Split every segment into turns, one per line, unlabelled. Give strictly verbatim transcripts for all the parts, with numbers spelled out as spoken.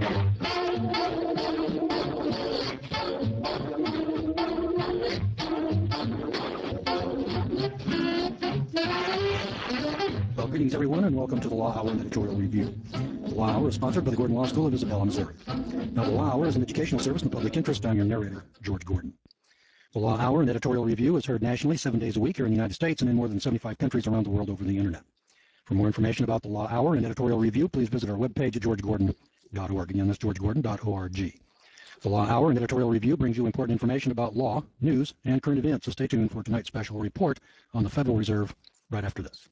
Well, greetings everyone, and welcome to the Law Hour and Editorial Review. The Law Hour is sponsored by the Gordon Law School of Isabella, Missouri. Now, the Law Hour is an educational service in the public interest. I'm your narrator, George Gordon. The Law Hour and Editorial Review is heard nationally seven days a week here in the United States and in more than seventy-five countries around the world over the internet. For more information about the Law Hour and Editorial Review, please visit our webpage at george gordon dot org. Again, that's george gordon dot org. The Law Hour and Editorial Review brings you important information about law, news, and current events, so stay tuned for tonight's special report on the Federal Reserve right after this.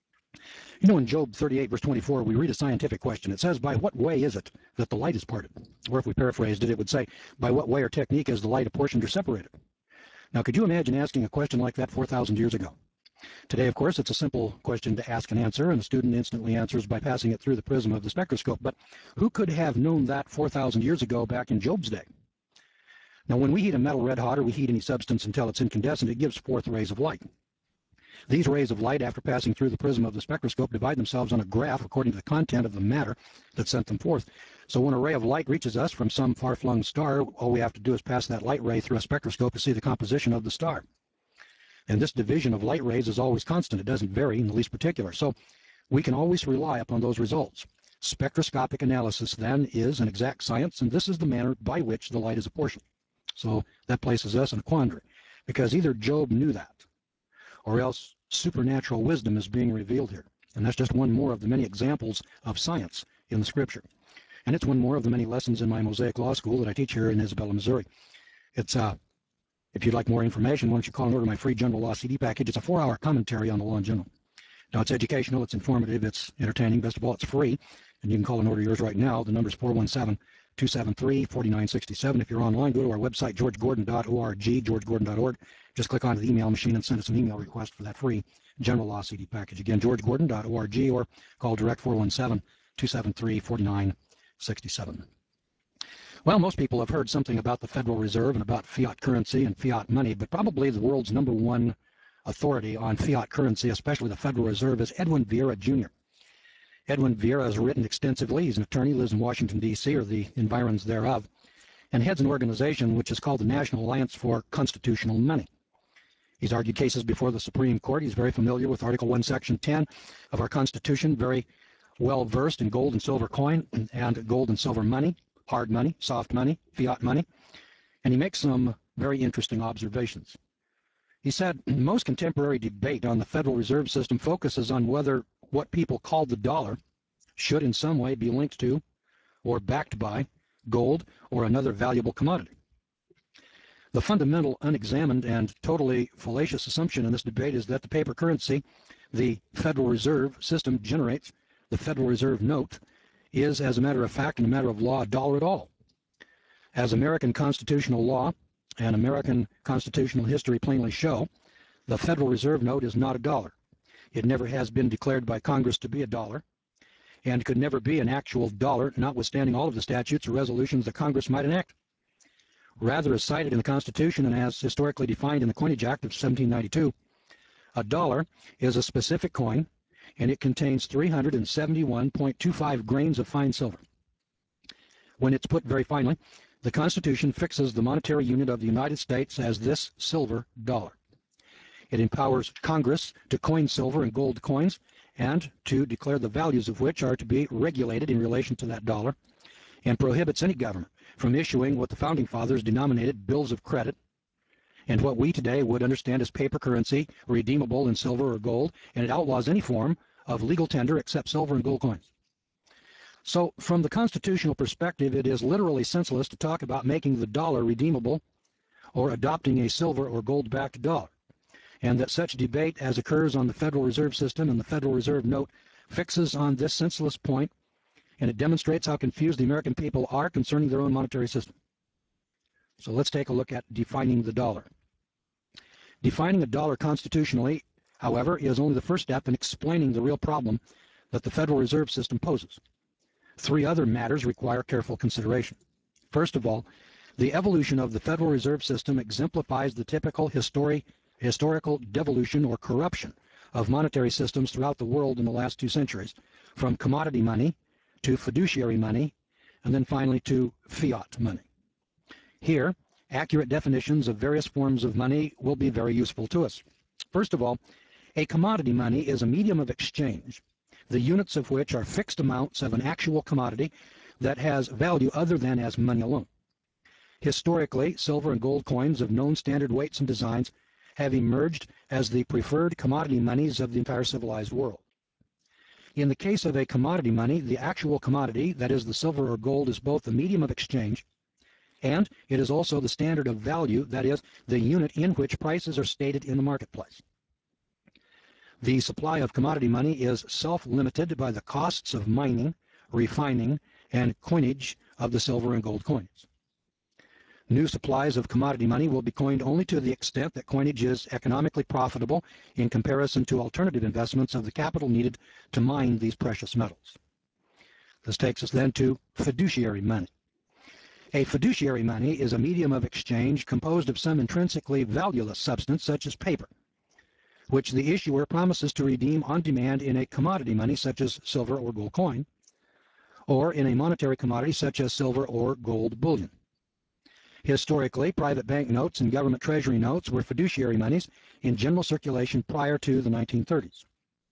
You know, in Job thirty-eight, verse twenty-four, we read a scientific question. It says, by what way is it that the light is parted? Or if we paraphrased it, it would say, by what way or technique is the light apportioned or separated? Now, could you imagine asking a question like that four thousand years ago? Today, of course, it's a simple question to ask and answer, and the student instantly answers by passing it through the prism of the spectroscope. But who could have known that four thousand years ago back in Job's day? Now, when we heat a metal red hot or we heat any substance until it's incandescent, it gives forth rays of light. These rays of light, after passing through the prism of the spectroscope, divide themselves on a graph according to the content of the matter that sent them forth. So when a ray of light reaches us from some far-flung star, all we have to do is pass that light ray through a spectroscope to see the composition of the star. And this division of light rays is always constant. It doesn't vary in the least particular. So we can always rely upon those results. Spectroscopic analysis, then, is an exact science, and this is the manner by which the light is apportioned. So that places us in a quandary, because either Job knew that, or else supernatural wisdom is being revealed here. And that's just one more of the many examples of science in the Scripture. And it's one more of the many lessons in my Mosaic Law School that I teach here in Isabella, Missouri. It's, uh, if you'd like more information, why don't you call and order my free General Law C D package. It's a four-hour commentary on the law in general. Now, it's educational, it's informative, it's entertaining. Best of all, it's free. And you can call and order yours right now. The number is four one seven, two seven three, four nine six seven. If you're online, go to our website, george gordon dot org, george gordon dot org. Just click onto the email machine and send us an email request for that free General Law C D package. Again, george gordon dot org, or call direct four one seven, two seven three, four nine six seven. Well, most people have heard something about the Federal Reserve and about fiat currency and fiat money, but probably the world's number one authority on fiat currency, especially the Federal Reserve, is Edwin Vieira, Junior Edwin Vieira has written extensively. He's an attorney, lives in Washington, D C, or the environs thereof, and heads an organization which is called the National Alliance for Constitutional Money. He's argued cases before the Supreme Court. He's very familiar with Article one, Section ten of our Constitution, very well versed in gold and silver coin and gold and silver money, hard money, soft money, fiat money, and he makes some very interesting observations. He said, most contemporary debate on the Federal Reserve System focuses on whether what people call the dollar should in some way be linked to or backed by gold or another valuable commodity. The fundamental, unexamined, and totally fallacious assumption in this debate is that the paper currency the Federal Reserve System generates, the Federal Reserve note, is, as a matter of fact and a matter of law, a dollar at all. As American constitutional law and American constitutional history plainly show, the Federal Reserve note is not a dollar. It never has been declared by Congress to be a dollar, and could never be an actual dollar, notwithstanding all of the statutes or resolutions that Congress might enact. Rather, as cited in the Constitution and as historically defined in the Coinage Act of seventeen ninety-two, a dollar is a specific coin, and it contains three hundred seventy-one point two five grains of fine silver. When it's put very finely, the Constitution fixes the monetary unit of the United States as this silver dollar. It empowers Congress to coin silver and gold coins and to declare the values of which are to be regulated in relation to that dollar, and prohibits any government from issuing what the Founding Fathers denominated bills of credit and what we today would understand as paper currency, redeemable in silver or gold, and it outlaws any form of legal tender except silver and gold coins. So from the constitutional perspective, it is literally senseless to talk about making the dollar redeemable or adopting a silver or gold-backed dollar, and that such debate as occurs on the Federal Reserve System and the Federal Reserve Note fixes on this senseless point, and it demonstrates how confused the American people are concerning their own monetary system. So let's take a look at defining the dollar. Defining a dollar constitutionally, however, is only the first step in explaining the real problem that the Federal Reserve System poses. Three other matters require careful consideration. First of all, the evolution of the Federal Reserve System exemplifies the typical histori historical devolution or corruption of monetary systems throughout the world in the last two centuries, from commodity money to fiduciary money and then finally to fiat money. Here, accurate definitions of various forms of money will be very useful to us. First of all, a commodity money is a medium of exchange, the units of which are fixed amounts of an actual commodity that has value other than as money alone. Historically, silver and gold coins of known standard weights and designs have emerged as the preferred commodity monies of the entire civilized world. In the case of a commodity money, the actual commodity, that is the silver or gold, is both the medium of exchange and it is also the standard of value, that is, the unit in which prices are stated in the marketplace. The supply of commodity money is self-limited by the costs of mining, refining, and coinage of the silver and gold coins. New supplies of commodity money will be coined only to the extent that coinage is economically profitable in comparison to alternative investments of the capital needed to mine these precious metals. This takes us then to fiduciary money. A fiduciary money is a medium of exchange composed of some intrinsically valueless substance such as paper, which the issuer promises to redeem on demand in a commodity money such as silver or gold coin, or in a monetary commodity such as silver or gold bullion. Historically, private bank notes and government treasury notes were fiduciary monies in general circulation prior to the nineteen thirties.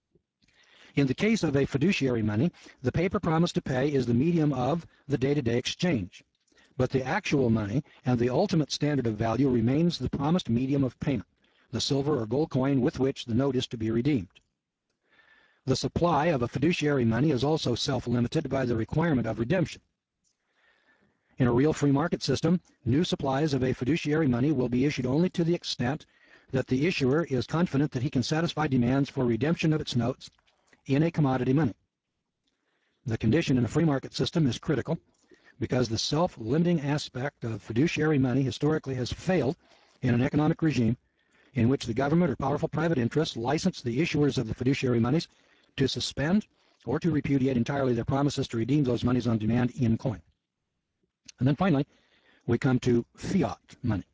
In the case of a fiduciary money, the paper promised to pay is the medium of the day-to-day exchange, but the actual money and the ultimate standard of value remains the promised medium of payment, the silver or gold coin with which the note is to be redeemed. The supply of a fiduciary money is also self-limited by the requirement of redemption. In a real free market system, new supplies of a fiduciary money will be issued only to the extent that the issuer is confident that he can satisfy demands for redemption of its notes in a commodity money. The condition in a free market system is critical because the self-limiting aspect of fiduciary money historically has failed in an economic regime in which the government or powerful private interests license the issuers of the fiduciary monies to suspend or to repudiate entirely their promises to redeem those monies on demand in coin. And then finally, we come to fiat money.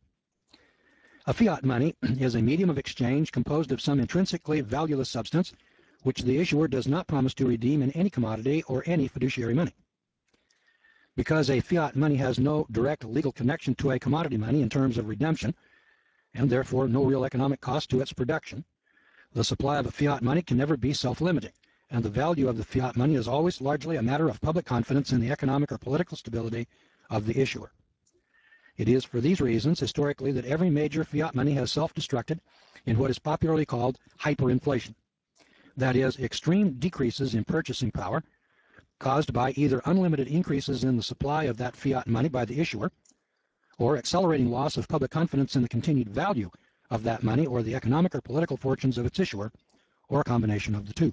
A fiat money is a medium of exchange composed of some intrinsically valueless substance which the issuer does not promise to redeem in any commodity or any fiduciary money. Because a fiat money has no direct legal connection to a commodity money in terms of redemption, and therefore no real economic cost to its production, the supply of a fiat money can never be self-limiting, and the value of the fiat money is always largely a matter of public confidence in the economic or political stability of the issuer. It is for these reasons, historically, that every major fiat money has self-destructed in what is popularly called hyperinflation. That is, extreme decreases in purchasing power caused by either unlimited increases in the supply of that fiat money by the issuer, or accelerating loss of public confidence in the continued value of that money or the economic or political fortunes of its issuer, or a combination of the two.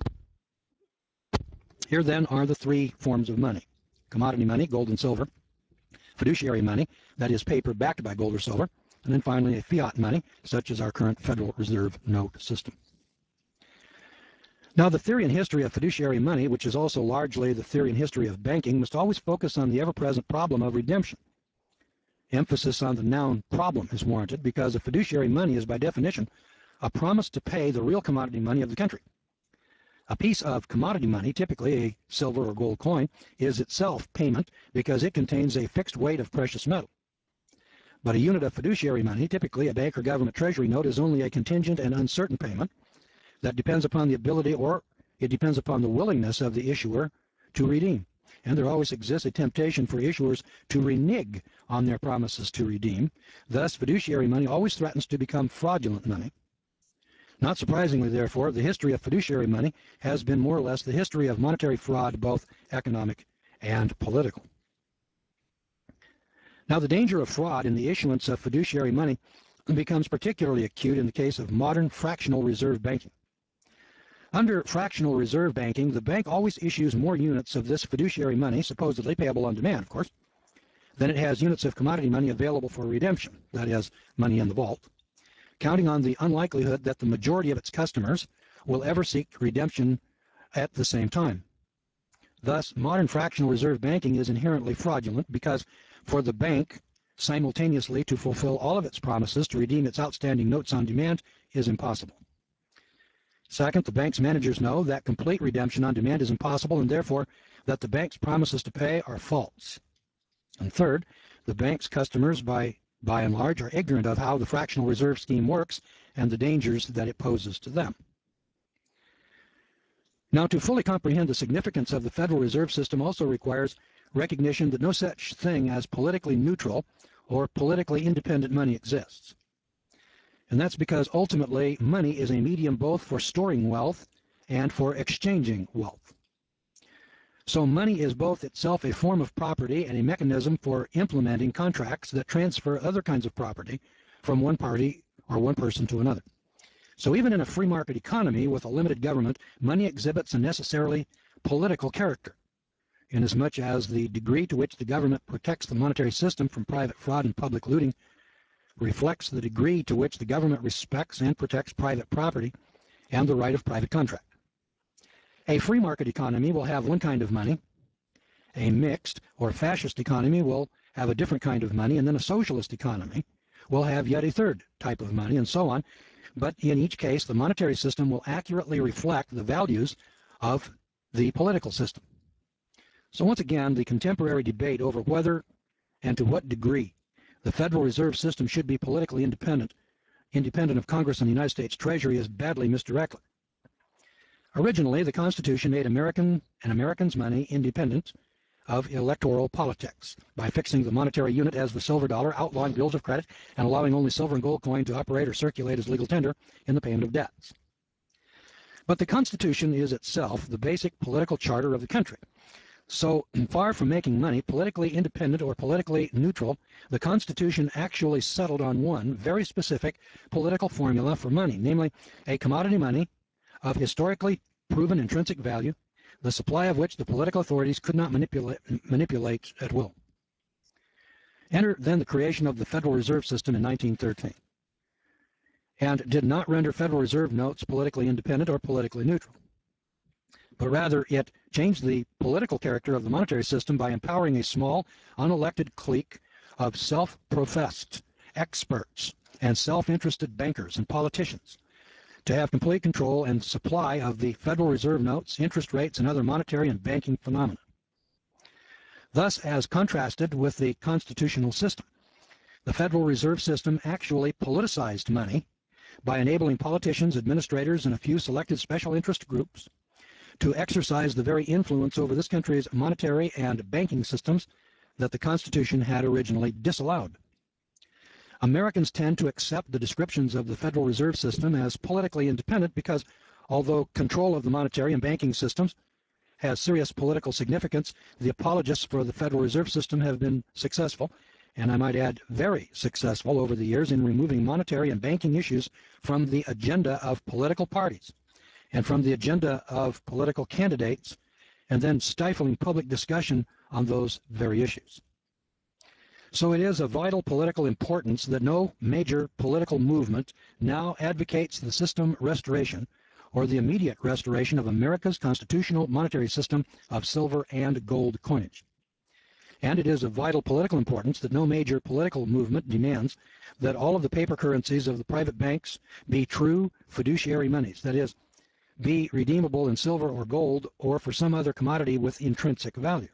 Here then are the three forms of money: commodity money, gold and silver; fiduciary money, that is paper backed by gold or silver; and then finally a fiat money, such as our current Federal Reserve note system. Now, the theory and history of fiduciary money, which is also largely the theory and history of banking, must always focus on the ever-present problem of redemption. Emphasis on the noun problem is warranted because a fiduciary money is by definition a promise to pay the real commodity money of the country. A piece of commodity money, typically a silver or gold coin, is itself payment because it contains a fixed weight of precious metal. But a unit of fiduciary money, typically a bank or government treasury note, is only a contingent and uncertain payment that depends upon the ability, or it depends upon the willingness of the issuer to redeem. And there always exists a temptation for issuers to renege on their promises to redeem. Thus, fiduciary money always threatens to become fraudulent money. Not surprisingly, therefore, the history of fiduciary money has been more or less the history of monetary fraud, both economic and political. Now, the danger of fraud in the issuance of fiduciary money becomes particularly acute in the case of modern fractional reserve banking. Under fractional reserve banking, the bank always issues more units of this fiduciary money, supposedly payable on demand, of course, than it has units of commodity money available for redemption, that is, money in the vault, counting on the unlikelihood that the majority of its customers will ever seek redemption at the same time. Thus, modern fractional reserve banking is inherently fraudulent because for the bank simultaneously to fulfill all of its promises to redeem its outstanding notes on demand is impossible. Second, the bank's managers know that complete redemption on demand is impossible, and therefore that the bank's promises to pay are false. And third, the bank's customers, by, by and large, are ignorant of how the fractional reserve scheme works and the dangers that it poses to them. Now, to fully comprehend the significance of the Federal Reserve System also requires recognition that no such thing as politically neutral or politically independent money exists. And that's because ultimately money is a medium both for storing wealth and for exchanging wealth. So money is both itself a form of property and a mechanism for implementing contracts that transfer other kinds of property from one party or one person to another. So even in a free market economy with a limited government, money exhibits a necessarily political character, inasmuch as the degree to which the government protects the monetary system from private fraud and public looting reflects the degree to which the government respects and protects private property and the right of private contract. A free market economy will have one kind of money, a mixed or fascist economy will have a different kind of money, and then a socialist economy will have yet a third type of money, and so on. But in each case, the monetary system will accurately reflect the values of the political system. So once again, the contemporary debate over whether and to what degree the Federal Reserve System should be politically independent, independent of Congress and the United States Treasury, is badly misdirected. Originally, the Constitution made American and Americans' money independent of electoral politics by fixing the monetary unit as the silver dollar, outlawing bills of credit, and allowing only silver and gold coin to operate or circulate as legal tender in the payment of debts. But the Constitution is itself the basic political charter of the country. So far from making money politically independent or politically neutral, the Constitution actually settled on one very specific political formula for money, namely a commodity money of historically proven intrinsic value, the supply of which the political authorities could not manipulate, manipulate at will. Enter then the creation of the Federal Reserve System in nineteen thirteen, and did not render Federal Reserve notes politically independent or politically neutral, but rather it changed the political character of the monetary system by empowering a small, unelected clique of self-professed experts and self-interested bankers and politicians to have complete control and supply of the Federal Reserve notes, interest rates, and other monetary and banking phenomena. Thus, as contrasted with the constitutional system, the Federal Reserve System actually politicized money by enabling politicians, administrators, and a few selected special interest groups to exercise the very influence over this country's monetary and banking systems that the Constitution had originally disallowed. Americans tend to accept the descriptions of the Federal Reserve System as politically independent because, although control of the monetary and banking systems has serious political significance, the apologists for the Federal Reserve System have been successful, and I might add very successful over the years, in removing monetary and banking issues from the agenda of political parties and from the agenda of political candidates, and then stifling public discussion on those very issues. So it is of vital political importance that no major political movement now advocates the system restoration or the immediate restoration of America's constitutional monetary system of silver and gold coinage. And it is of vital political importance that no major political movement demands that all of the paper currencies of the private banks be true fiduciary monies, that is, be redeemable in silver or gold or for some other commodity with intrinsic value.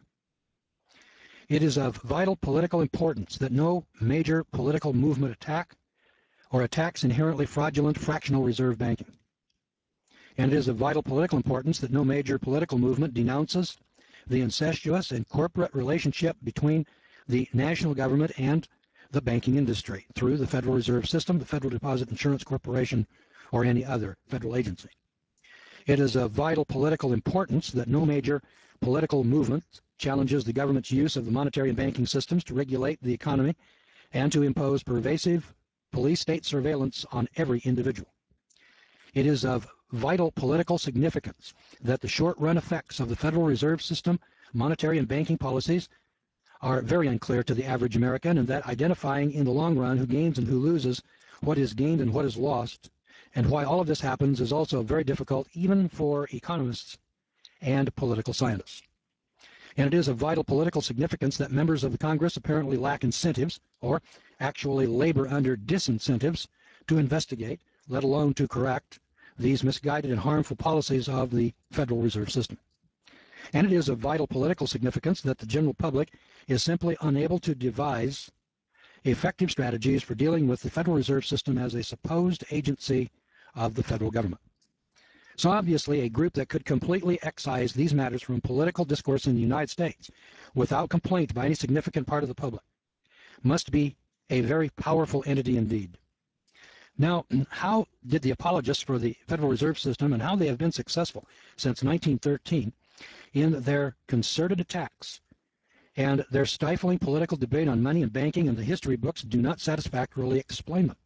It is of vital political importance that no major political movement attack or attacks inherently fraudulent fractional reserve banking. And it is of vital political importance that no major political movement denounces the incestuous and corporate relationship between the national government and the banking industry through the Federal Reserve System, the Federal Deposit Insurance Corporation, or any other federal agency. It is of vital political importance that no major political movement challenges the government's use of the monetary and banking systems to regulate the economy and to impose pervasive police state surveillance on every individual. It is of vital political significance that the short-run effects of the Federal Reserve System monetary and banking policies are very unclear to the average American, and that identifying in the long run who gains and who loses, what is gained and what is lost, and why all of this happens is also very difficult even for economists and political scientists. And it is of vital political significance that members of the Congress apparently lack incentives, or actually labor under disincentives, to investigate, let alone to correct, these misguided and harmful policies of the Federal Reserve System. And it is of vital political significance that the general public is simply unable to devise effective strategies for dealing with the Federal Reserve System as a supposed agency of the federal government. So obviously, a group that could completely excise these matters from political discourse in the United States without complaint by any significant part of the public must be a very powerful entity indeed. Now, how did the apologists for the Federal Reserve System and how they have been successful since nineteen thirteen in their concerted attacks and their stifling political debate on money and banking and the history books do not satisfactorily explain them.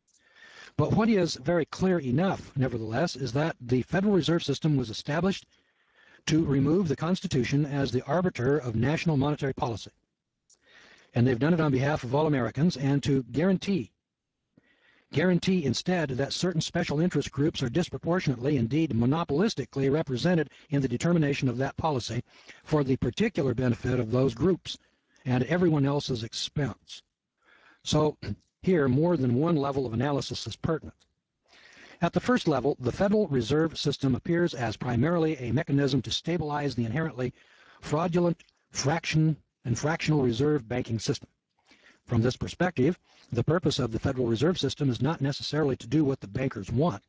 But what is very clear enough, nevertheless, is that the Federal Reserve System was established to remove the Constitution as the arbiter of national monetary policy. And they've done it on behalf of all Americans and to guarantee, guarantee instead that certain special interest groups are disproportionately, indeed monopolistically, represented in the determination of that policy for the particular benefit of those groups and everyone else's expense. So here, more than one level of analysis is pertinent. At the first level, the Federal Reserve System appears as primarily a mechanism to stabilize the inherently fraudulent fraction and fractional reserve banking system. From this perspective, the purpose of the Federal Reserve System is not necessarily to do what the bankers want,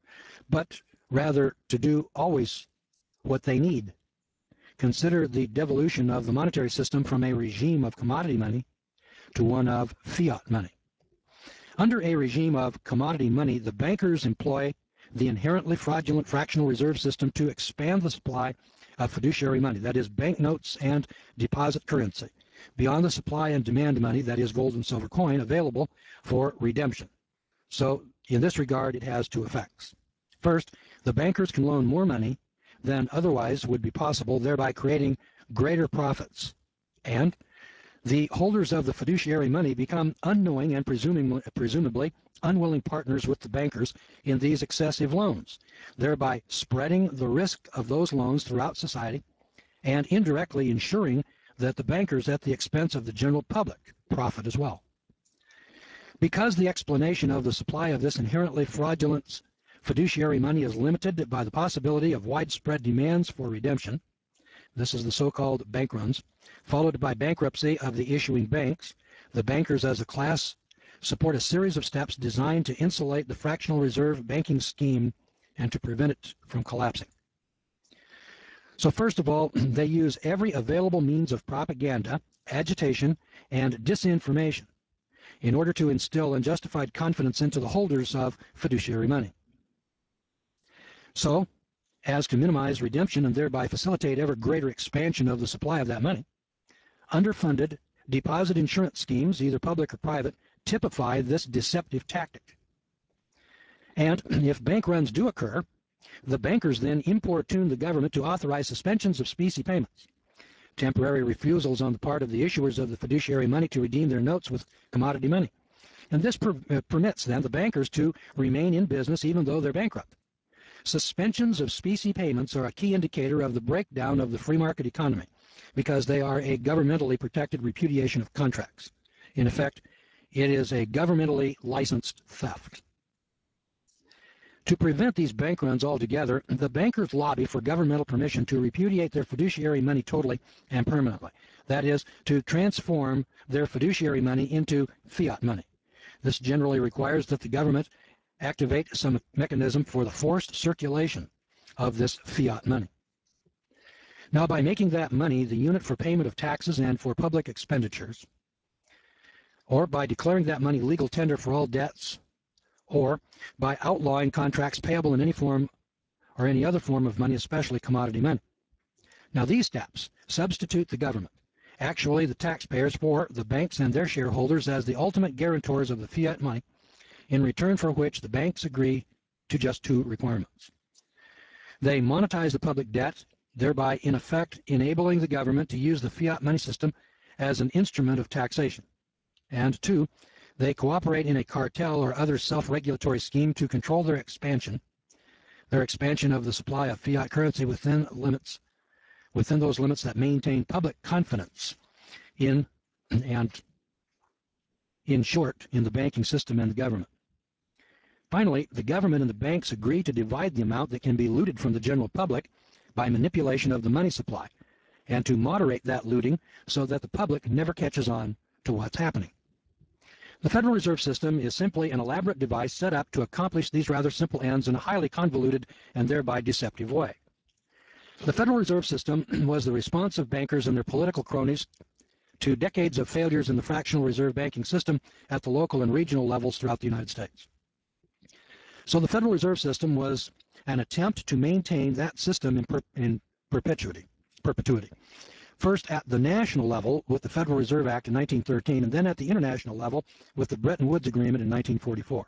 but rather to do always what they need. Consider the devolution of the monetary system from a regime of commodity money to one of fiat money. Under a regime of commodity money, the bankers employ the inherently fraudulent fractional reserve system to expand the supply of fiduciary money, that is, banknotes and deposit currency, beyond the supply and demand money, that is, gold and silver coin, available for redemption. So, in this regard, it has two effects. First, the bankers can loan more money than otherwise would be possible, thereby creating greater profits. And the holders of the fiduciary money become unknowing and presuming, presumably unwilling partners with the bankers in these excessive loans, thereby spreading the risk of those loans throughout society and indirectly ensuring that the bankers, at the expense of the general public, profit as well. Because the explanation of the supply of this inherently fraudulent fiduciary money is limited by the possibility of widespread demands for redemption, this is the so-called bank runs, followed by bankruptcy of the issuing banks, the bankers as a class support a series of steps designed to insulate the fractional reserve banking scheme and to prevent it from collapsing. So first of all, they use every available means of propaganda, agitation, and disinformation in order to instill unjustified confidence into the holders of fiduciary money, so as to minimize redemption and thereby facilitate ever greater expansion of the supply of that money. Underfunded deposit insurance schemes, either public or private, typify this deceptive tactic. And if bank runs do occur, the bankers then importune the government to authorize suspensions of specie payments, temporary refusals on the part of the issuers of the fiduciary money to redeem their notes with commodity money. And this per uh, permits then the bankers to remain in business even though they're bankrupt. Suspensions of specie payments are a key indicator of the breakdown of the free market economy because they are a governmentally protected repudiation of contracts. In effect, it is a governmentally licensed theft. To prevent these bank runs altogether, the bankers lobby for governmental permission to repudiate their fiduciary money totally and permanently. That is, to transform their fiduciary money into fiat money. This generally requires that the government activate some mechanism for the forced circulation of this fiat money. Now, by making that money the unit for payment of taxes and for public expenditures, or by declaring that money legal tender for all debts, or by outlawing contracts payable in any form or any other form of money, especially commodity money. Now, these steps substitute the government, actually the taxpayers, for the banks and their shareholders as the ultimate guarantors of the fiat money, in return for which the banks agree to just two requirements. They monetize the public debt, thereby in effect enabling the government to use the fiat money system as an instrument of taxation. And two, they cooperate in a cartel or other self-regulatory scheme to control their expansion, their expansion of the supply of fiat currency within limits, within those limits that maintain public confidence in, and in short, in the banking system and the government. Finally, the government and the banks agree to divide the amount that can be looted from the general public by manipulation of the money supply and to moderate that looting so that the public never catches on to what's happening. The Federal Reserve System is simply an elaborate device set up to accomplish these rather simple ends in a highly convoluted and thereby deceptive way. The Federal Reserve System was the response of bankers and their political cronies to decades of failures in the fractional reserve banking system at the local and regional levels throughout the United States. So the Federal Reserve System was an attempt to maintain that system in, per in perpetuity, perpetuity. First at the national level with the Federal Reserve Act in nineteen thirteen, and then at the international level with the Bretton Woods Agreement in nineteen forty-four.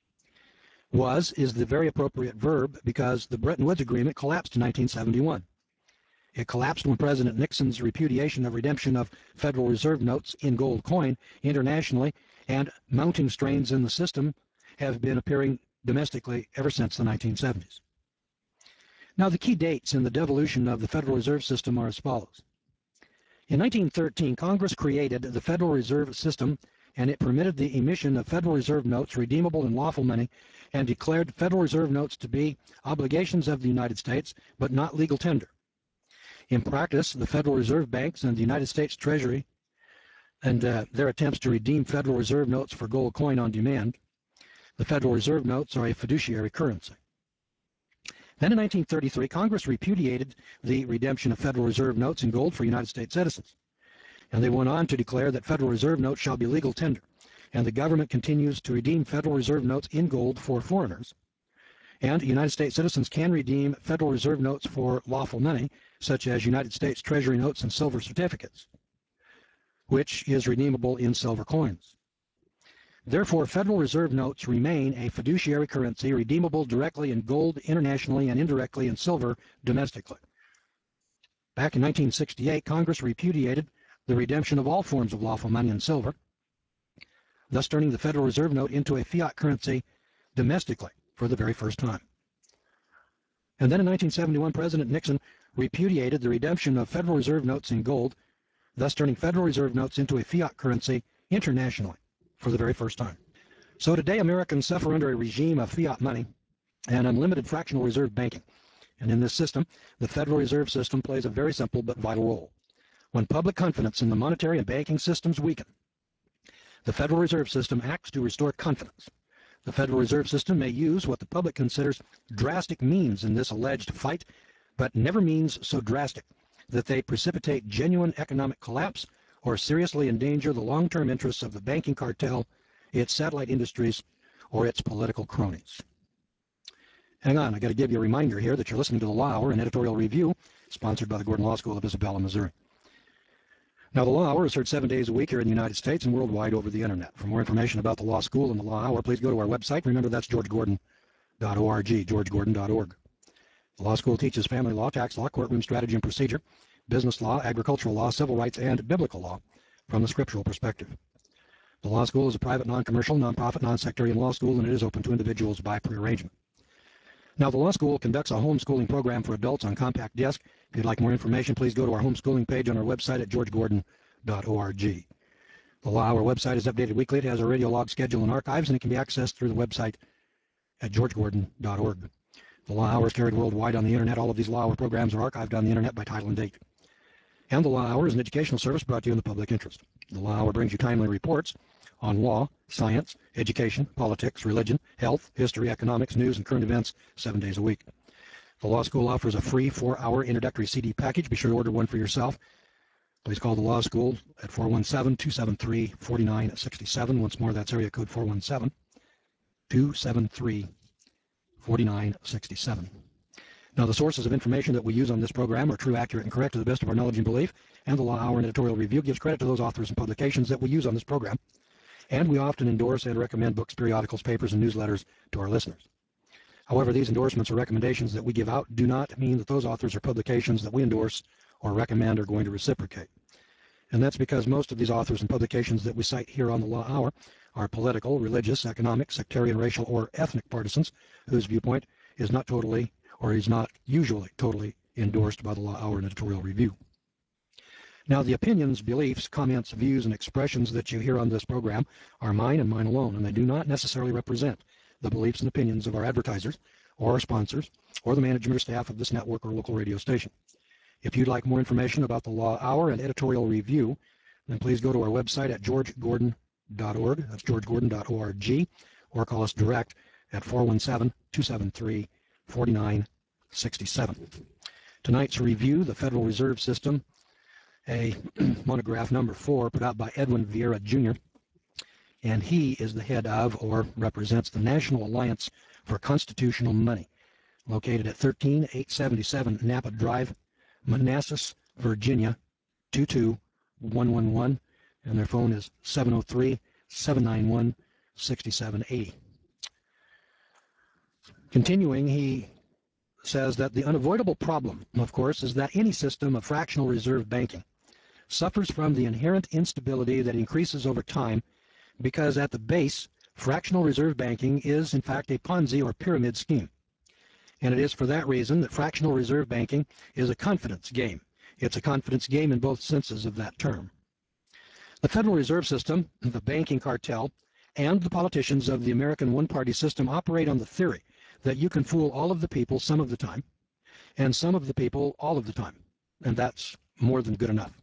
Was is the very appropriate verb because the Bretton Woods Agreement collapsed in nineteen seventy-one. It collapsed when President Nixon's repudiation of redemption of Federal Reserve notes in gold coin internationally, and mounting strains in the system have been appearing domestically ever since the nineteen seventies. Now, the key dates in the devolution of the Federal Reserve System are as follows. In nineteen thirteen, Congress created the Federal Reserve System, and it permitted the emission of Federal Reserve notes redeemable in lawful money, and declared Federal Reserve notes to be obligations of the United States, but not legal tender. In practice, the Federal Reserve Banks and the United States Treasury and uh, their attempts to redeem Federal Reserve notes for gold coin on demand, the Federal Reserve notes are a fiduciary currency. Then in nineteen thirty-three, Congress repudiated the redemption of Federal Reserve notes in gold for United States citizens. And they went on to declare that Federal Reserve notes shall be legal tender, and the government continues to redeem Federal Reserve notes in gold for foreigners. And United States citizens can redeem Federal Reserve notes for lawful money, such as United States Treasury notes and silver certificates, which is redeemable in silver coins. Therefore, Federal Reserve notes remain a fiduciary currency redeemable directly in gold internationally and indirectly in silver domestically. Back in nineteen sixty-eight, Congress repudiated the redemption of all forms of lawful money in silver, thus turning the Federal Reserve note into a fiat currency domestically for the very first time. And then in nineteen seventy-one, President Nixon repudiated the redemption of Federal Reserve notes in gold, thus turning Federal Reserve notes into a fiat currency internationally for the very first time. So today, Americans suffer under a regime of fiat money and unlimited fractional reserve banking. And in this system, the Federal Reserve System plays a very simple but vital role. When public confidence in the monetary and banking systems weaken, the Federal Reserve System acts to restore confidence. The Federal Reserve System may use what the public considers drastic means in this alleged fight, but never means so drastic that they precipitate genuine economic collapse or seriously endanger the long-term interests of the banking cartel, its satellite industries, or its political cronies. Hang on, I got to give you a reminder here that you're listening to the Law Hour, an editorial review sponsored by the Gordon Law School of Isabella, Missouri. Now, the Law Hour is heard seven days a week here in the United States and worldwide over the Internet. For more information about the Law School and the Law Hour, please go to our website. Remember, that's george gordon dot org, george gordon dot org. The Law School teaches family law, tax law, courtroom strategy and procedure, business law, agricultural law, civil rights, and biblical law from the scriptural perspective. The Law School is a private, non-commercial, non-profit, non-sectarian law school, and it is open to individuals by prearrangement. Now, the Law School conducts a homeschooling program for adults on compact disc. If you'd like more information, please go to our homeschooling page on our website at george gordon dot org. The Law Hour website is updated weekly. It has a radio log schedule and archives, and it can be accessed through the website at george gordon dot org. The Law Hour is carried worldwide on the Internet. All of these Law Hour programs are archived on the Internet by title and date. And the Law Hour is an educational service brought to you in the public interest. The Law Hour brings you timely reports on law, science, education, politics, religion, health, history, economics, news, and current events seven days a week. The Law School offers a free four-hour introductory C D package. Be sure to order one for yourself. Please call the Law School at four one seven, two seven three, four nine six seven. Once more, that's area code four one seven, two seven three, four nine six seven. Now, the sources of information that we use on this program are true, accurate, and correct to the best of our knowledge and belief, and the Law Hour and editorial review gives credit to those authors and publications that we use on this program, and we often endorse and recommend books, periodicals, papers, and newsletters to our listeners. However, these endorsements or recommendations that we give out do not mean that those authors or publications that we endorse or recommend are going to reciprocate. And that's because most of these authors and publications that we cite here on the Law Hour are political, religious, economic, sectarian, racial, or ethnic partisans whose viewpoint is not totally or is not usually totally endorsed by the Law Hour and editorial review. Now, the opinions, beliefs, comments, views, and expressions that you hear on this program are mine and mine alone, and they do not necessarily represent the beliefs and opinions of our advertisers or our sponsors, or the management or staff of this network or local radio station. If you'd like more information about the Law Hour and editorial review, then please go to our website at george gordon dot org. That's george gordon dot org, or call us direct at four one seven, two seven three, four nine six seven. Tonight's review, The Federal Reserve System, a monograph number four put out by Edwin Vieira, Junior, and he is the head of, or represents, the National Alliance for Constitutional Money, located at thirteen eight seventy-seven Napa Drive, Manassas, Virginia, two two one one one, and their phone is seven oh three, seven nine one, six seven eight zero. Continuing, he says that the unavoidable problem, of course, is that any system of fractional reserve banking suffers from the inherent instability that increases over time because at the base, fractional reserve banking is in fact a Ponzi or pyramid scheme. And it is for that reason that fractional reserve banking is a confidence game. It's a confidence game in both senses of that term. The Federal Reserve System, the banking cartel, and the politicians of the American one-party system operate on the theory that you can fool all of the people some of the time, and some of the people all of the time, and that's more than good enough.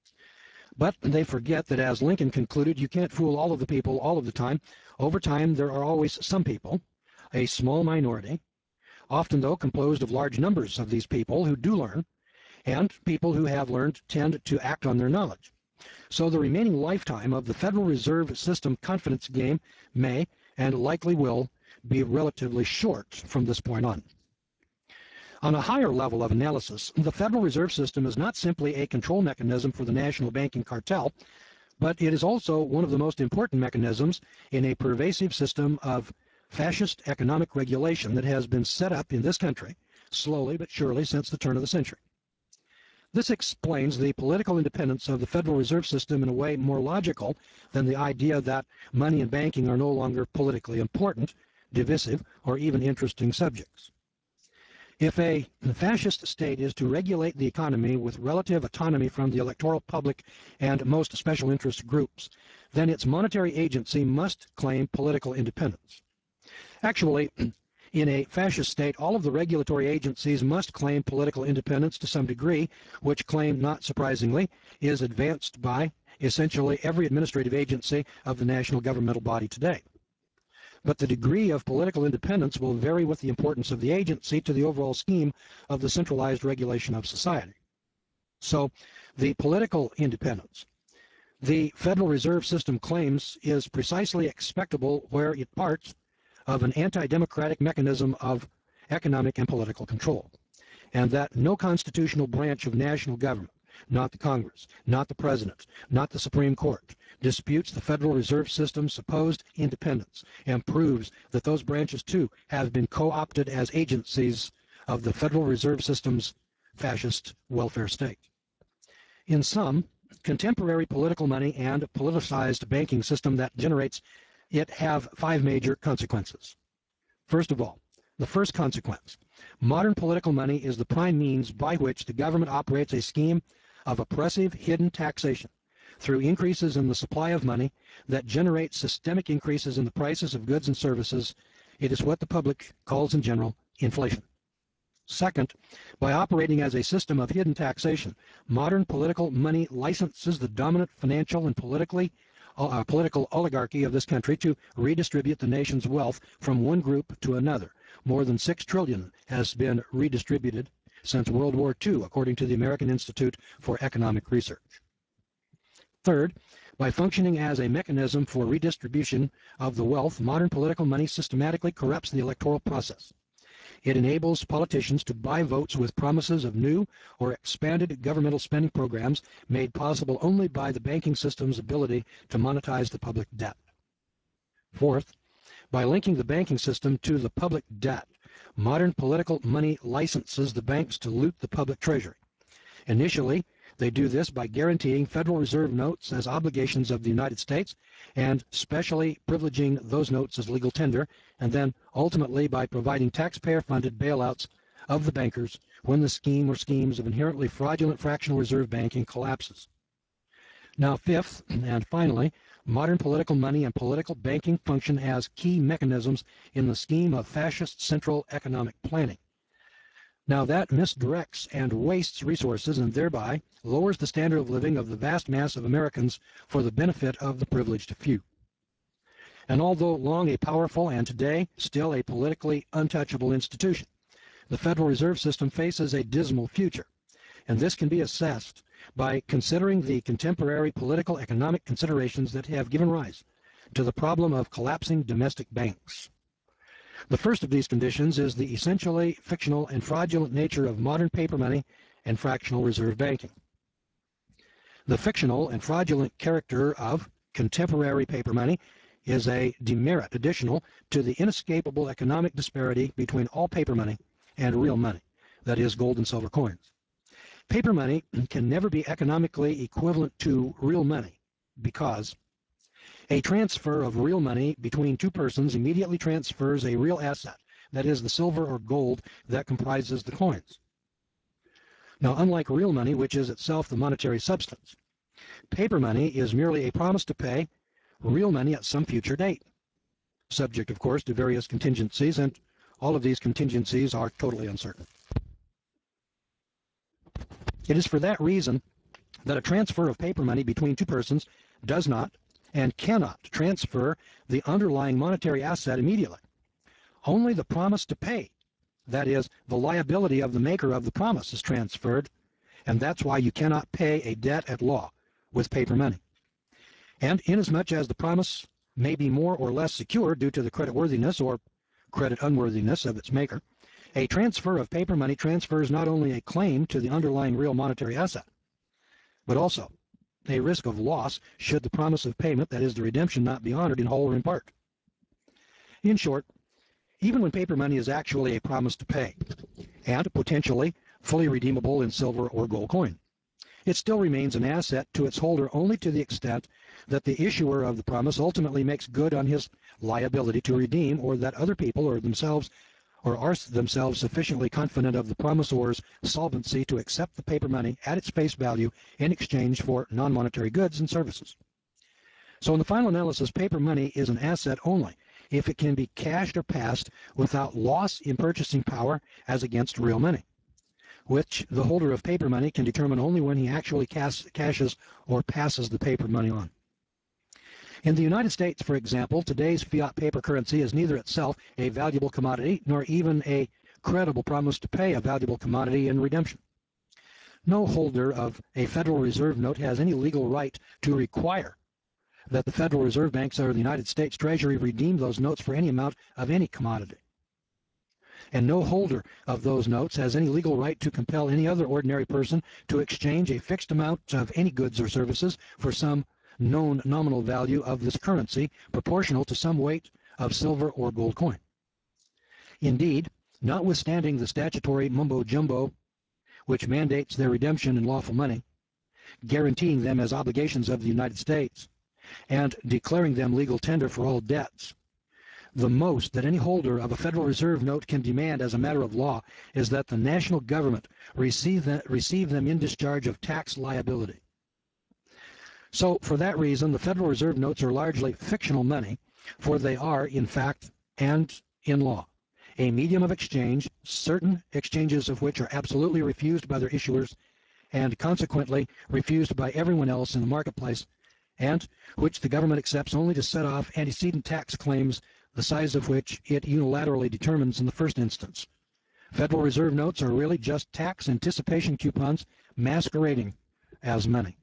But they forget that, as Lincoln concluded, you can't fool all of the people all of the time. Over time, there are always some people, a small minority, often, though, composed of large numbers of these people who do learn, and people who have learned tend to act on their knowledge. So the remaining lifetime of the Federal Reserve System confidence game may, and likely will, be relatively short from this point on. On a higher level of analysis, the Federal Reserve System is not simply a control mechanism for the national banking cartel, but it is also one of the most important mechanisms in a pervasive system of fascist economic regulation that has been set up in this country, slowly but surely, since the turn of the century. This explains the political independence of the Federal Reserve System in a way more logical than the idea that money and banking are no longer politically important, divisive, or even interesting subjects. If a fascist state is to regulate the economy with relative autonomy from the electoral public and most special interest groups, then its monetary agency must claim political independence. Actually, in a fascist state, all of the regulatory agencies must claim political independence to some degree, which claim, not surprisingly, is advanced by essentially every administrative agency of the national governmental body today. But the degree of political independence will vary with the importance of the agency to the overall scheme of the centralized regulation of society. So, the political independence the Federal Reserve System claims is precisely expectable where it parts of an anti-democratic mechanism of economic and political control, and that no constitutional branch of national government, not the Congress, not the President, not the Supreme Court, disputes the Federal Reserve System's supposed independence and proves that those branches, too, have been co-opted as agencies of the Federal Reserve System's fascist welfare state. In sum, contemporary political money and politicized banking system that generates it have five major consequences. First of all, the first consequence, modern political money is the prime means by which the government operates a scheme of oppressive hidden taxation through increases in the supply of money that generate systemic increases in the prices of goods and services. It is what the public calls in general inflation. Second, by operating as a system of hidden taxation, modern political money licenses the dominant financial and politically uh, political oligarchy of this country to redistribute the nation's wealth from one group to another. More than six trillion dollars has been redistributed since World War Two, according to the American Institute for Economic Research. Third, by functioning as a mechanism for redistribution of the wealth, modern political money systematically corrupts the electoral process. It enables politicians to buy votes with promises of new or expanded governmental spending programs made possible only by the banking system's ability to monetize the public debt. Fourth, by linking the banking system to the public debt, modern political money licenses the banks to loot the public treasury. Initially, they do this by guaranteeing Federal Reserve notes as obligations of the United States and specially privileging those notes as legal tender, and then ultimately by providing taxpayer-funded bailouts of the bankers when the scheme or schemes of inherently fraudulent fractional reserve banking collapses. Now, fifth, and finally, modern political money and political banking function as key mechanisms in the scheme of fascist central economic planning. Now, that misdirects and wastes resources and thereby lowers the standard of living of the vast mass of Americans for the benefit of the privileged few. And although long a powerful and today still a politically untouchable institution, the Federal Reserve System faces a dismal future, and this can be assessed by considering the contemporary political economic considerations that have given rise to the problem of collapsing domestic banks. The first of these conditions is the essentially fictional and fraudulent nature of modern paper money and fractional reserve banking. The fictional and fraudulent character of contemporary paper money is a demerit additional to the inescapable economic disparity between all paper money and real money, that is, gold and silver coins. Paper money can never be economically equivalent to real money because a transfer of real money between two persons immediately transfers a real asset, that is, the silver or gold that comprises the coins. Now, unlike real money, which is itself the monetary substance, paper money is merely a promise to pay real money at some future date, subject, of course, to various contingencies, and all of these contingencies are totally uncertain. It is for that reason that a transfer of paper money between two persons does not and cannot transfer the underlying monetary asset immediately. Only the promise to pay, that is, the liability of the maker of the promise, is transferred, and that's why you cannot pay a debt at law with paper money. And inasmuch as the promise may be more or less secure due to the creditworthiness or credit unworthiness of its maker, a transfer of paper money transfers not only a claim to the underlying real monetary asset, but also a risk of loss should the promise of payment, that is, the redemption, not be honored in whole or in part. In short, even when paper money is actually a promise to pay and potentially fully redeemable in silver or gold coin, it still remains an asset to its holder only to the extent that the issuer of the promise ultimately makes good on his liability to redeem, or that other people or themselves or are themselves sufficiently confident of the promisor's solvency to accept the paper money at its face value in exchange for non-monetary goods and services. So in the final analysis, paper money is an asset only if it can be cashed or passed without loss in purchasing power as against real money, which the holder of paper money can determine only when he actually cash, cashes or passes the paper money on. In the United States, for example, today's fiat paper currency is neither itself a valuable commodity nor even a credible promise to pay a valuable commodity in redemption. No holder of a Federal Reserve note has any legal right to require that the Federal Reserve Banks or the United States Treasury redeem those notes for any amount of any commodity. And no holder of those notes has any legal right to compel any other ordinary person to exchange a fixed amount of any goods or services for some known nominal value of this currency proportional to some weight of silver or gold coin. Indeed, notwithstanding the statutory mumbo-jumbo which mandates their redemption in lawful money, guaranteeing them as obligations of the United States, and declaring them legal tender for all debts, the most that any holder of a Federal Reserve note can demand as a matter of law is that the national government receive, that, receive them in discharge of tax liability. So for that reason, the Federal Reserve notes are largely fictional money, for they are, in fact and in law, a medium of exchange, certain exchanges of which are absolutely refused by their issuers and consequently refused by everyone else in the marketplace, and which the government accepts only to set off antecedent tax claims, the size of which it unilaterally determines in the first instance. Federal Reserve notes are really just tax anticipation coupons masquerading as money.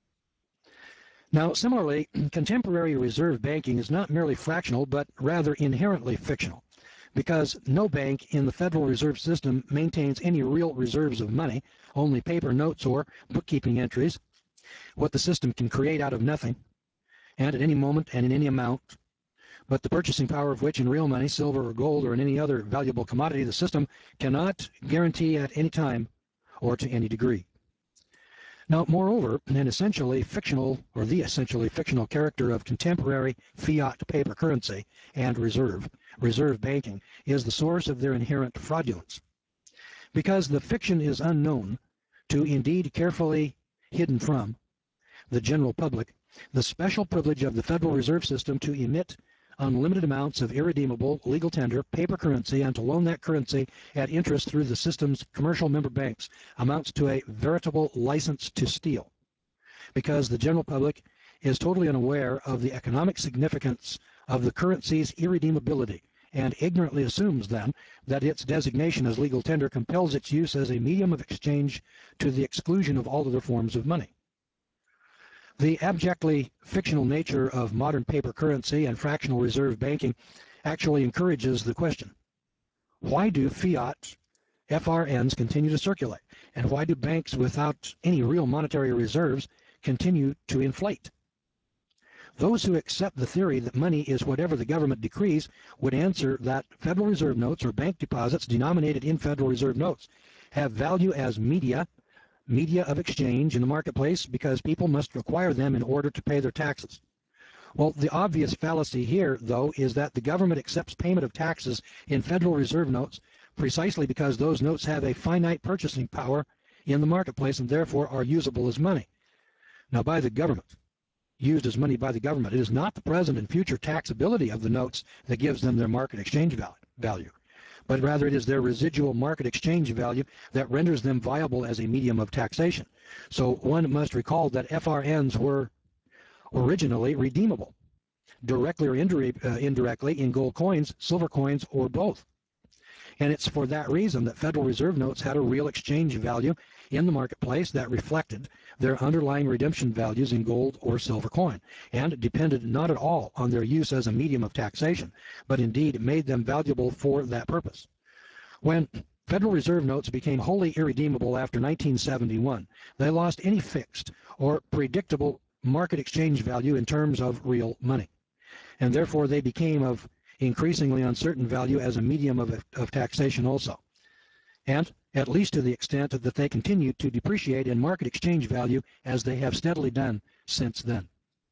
Now, similarly, contemporary reserve banking is not merely fractional, but rather inherently fictional, because no bank in the Federal Reserve System maintains any real reserves of money, only paper notes or bookkeeping entries, what the system can create out of nothing, and at any moment and in any amount, but the purchasing power of which in real money, silver or gold, or in any other valuable commodity the system cannot guarantee at any time or to any degree. Now, moreover, an essentially fictional, or the essentially fictional character of contemporary fiat paper currency and reserve, reserve banking, is the source of their inherent fraudulence. Because the fiction is unknown to, indeed carefully hidden from, the general public, the special privilege of the Federal Reserve System to emit unlimited amounts of irredeemable legal tender paper currency and to loan that currency at interest through the system's commercial member banks amounts to a veritable license to steal, because the general public is totally unaware of the economic significance of the currency's irredeemability and ignorantly assumes then that its designation as legal tender compels its use as a medium of exchange to the exclusion of all other forms of money. The abjectly fictional nature of modern paper currency and fractional reserve banking actually encourages the question: why do fiat F R Ns continue to circulate? And why do banks without any real monetary reserves continue to inflate? Those who accept the theory that money is whatever the government decrees would answer that Federal Reserve notes or bank deposits denominated in Federal Reserve notes have value as media, media of exchange in the marketplace because people must require them in order to pay their taxes. Well, the obvious fallacy here, though, is that the government accepts payment of taxes in Federal Reserve notes precisely because those notes have a finite purchasing power in the marketplace and therefore are usable as money. Now, by the government, used as money by the government, it is not the present and future taxability of the notes that gives them their market exchange value, but rather it is their residual market exchange value that renders them viable as a medium of taxation. So one must recall that F R Ns were originally redeemable, directly or indirectly in gold coins, silver coins, or both. And it's for that reason that Federal Reserve notes had a real exchange value in the marketplace that reflected their underlying redemption values in gold or silver coin, and depended not at all on their use as a medium of taxation, but indeed made them valuable for that purpose. When Federal Reserve notes became wholly irredeemable after nineteen seventy-one, they lost any fixed or predictable market exchange value in terms of real money, and therefore they became of increasingly uncertain value as a medium of, of taxation also, and at least to the extent that they continue to depreciate in market exchange value as they have steadily done since then.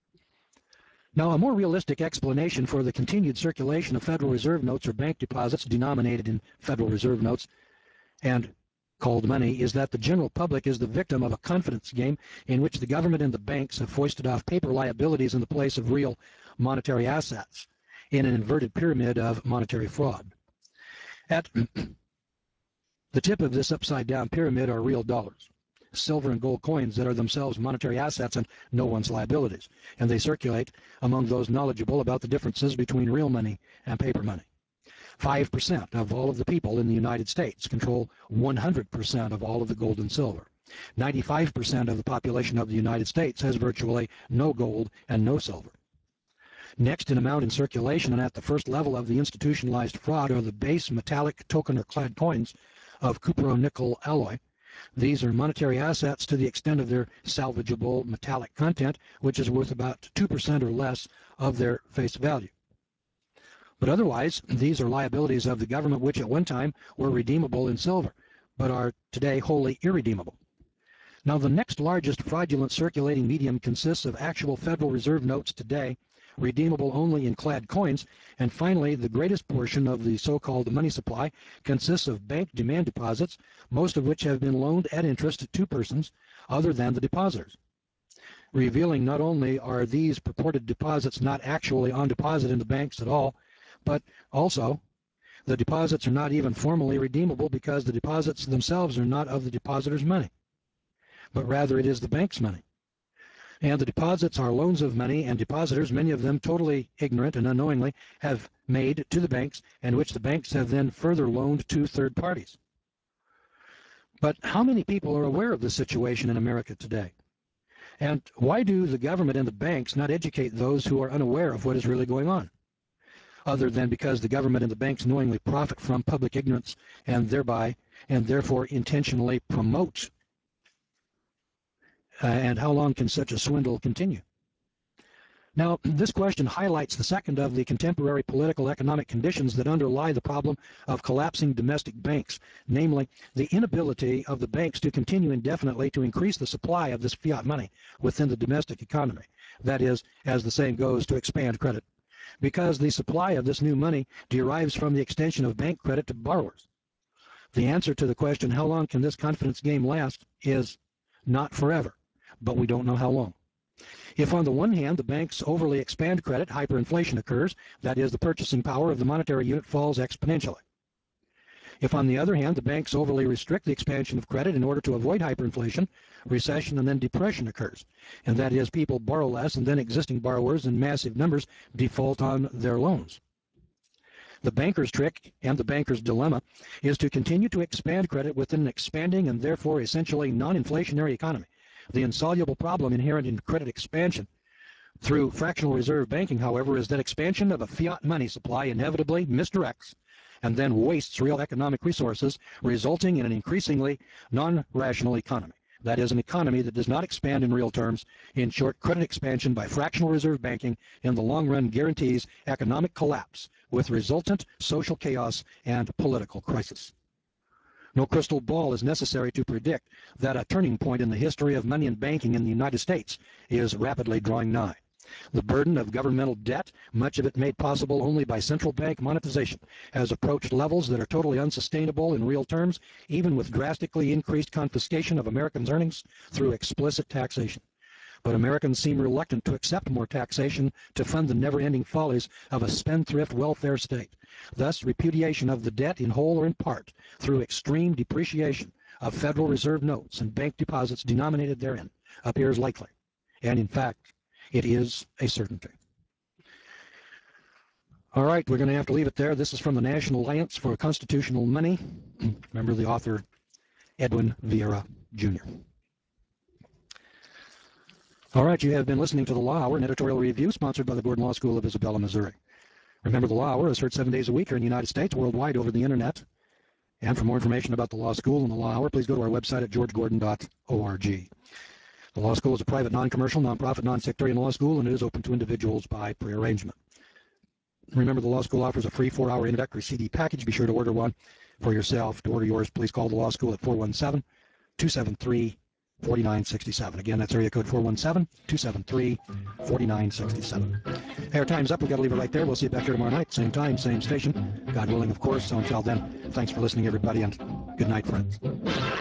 Now, a more realistic explanation for the continued circulation of Federal Reserve notes or bank deposits denominated in Federal Reserve notes and called money is that the general public is the victim of a confidence game in which the government and the banks have foisted off paper liabilities in the place of real monetary assets, in an inverted pyramid of monetary fraud. At the tip of this upside-down pyramid are real dollars, silver and gold coins that are themselves monetary assets and no one's liabilities, and they circulate among those knowledgeable about the differences between real money and paper money. five percent of all of the people in the United States control one hundred percent of all of the gold and silver. ninety-five percent of the population of the United States has virtually no gold and no silver. Next in amount in circulation and at the first level of the institutionalized fraud are the base metallic token or clad coins of cupro-nickel alloy. These are monetary assets to the extent of their salvageable metallic content, which is worth about two percent or less of their face value. But otherwise, these are liabilities of the government which at one time were redeemable in silver, but are today wholly irredeemable. Now, the next largest fraudulent circulating medium consists of actual Federal Reserve notes today, redeemable only in clad coins, and finally the greatest portion of the so-called money supply consists of bank demand deposits, most of which have been loaned at interest to two persons other than the depositors. Revealing not only are these purported deposits not actually on deposit in the banks at all, but also the deposits are not even formally redeemable because the deposits themselves are not of the depositor's money, but rather it is the bank's money. And the deposits are loans of money, and depositors, many of them totally ignorant and unknowingly, have made to the banks, and which the banks have then further loaned to third parties. But how many people are aware of this situation in America today? And why do the government and the banks not educate those who are unaware of what is really going on? Other than because the government and the banks knowingly profit from public ignorance and thereby, and therefore intentionally promote. Uh, and how long can such a swindle continue? Now, this question highlights the second of the contemporary political economic conditions that underlie the problem of collapsing domestic banks, namely the inability of the banks to continue indefinitely to increase the supply of this fiat money within the domestic economy. That is, as the saying goes, to expand credit, because the supply of this new money derives from the extension of bank credit to borrowers. The answer to the question, how long can this confidence game last, is not forever, but we don't know how long. If on the one hand the banks overly expand credit, hyperinflation occurs. That is, the purchasing power of the monetary unit falls exponentially. If on the other hand the banks overly restrict the expansion of credit in order to avoid hyperinflation, recession and then depression occurs. And that is, people borrow less and then existing borrowers in massive numbers default on their loans. The banker's trick and the banker's dilemma is to continue to expand credit within an expanding and therefore essentially non-inflationary economy. The insoluble problem inherent in credit expansion through fractional reserve banking, however, is that expansion of a fiat money supply inevitably misdirects and then wastes real economic resources, resulting in an increasingly non-rational economy. That is, an economy that does not expand in real terms. In short, credit expansion by fractional reserve banking in the long run guarantees economic collapse with resultant social chaos and political crisis. No crystal ball is necessary to predict that a turning point in the history of money and banking in the United States is rapidly drawing nigh. The burden of governmental debt, much of it made possible only by central bank monetization, has approached levels that are totally unsustainable in real terms, even with drastically increased confiscation of Americans' earnings through explicit taxation. But Americans seem reluctant to accept more taxation to fund the never-ending follies of a spendthrift welfare state. Thus, repudiation of the debt in whole or in part through extreme depreciation of Federal Reserve notes and bank deposits denominated therein appears likely, and in fact, it is a certainty. All right, we're going to have to leave it there. This is from the National Alliance for Constitutional Money. Remember the author, Edwin Vieira, Junior All right, you have been listening to the Law Hour, an editorial review sponsored by the Gordon Law School of Isabella, Missouri. Remember, the Law Hour is heard seven days a week here in the United States, worldwide over the internet. And for more information about the Law School and the Law Hour, please go to our website at george gordon dot org. The Law School is a private, non-commercial, non-profit, non-sectarian law school, and it is open to individuals by prearrangement. Remember, the Law School offers a free four-hour introductory C D package. Be sure to order one for yourself. To order yours, please call the Law School at four one seven, two seven three, four nine six seven. Again, that's area code four one seven, two seven three, four nine six seven. Hey, our time's up. We've got to leave it right there. We'll see you back here tomorrow night, same time, same station. God willing, of course. So until then, thanks for listening, everybody, and good night, friends.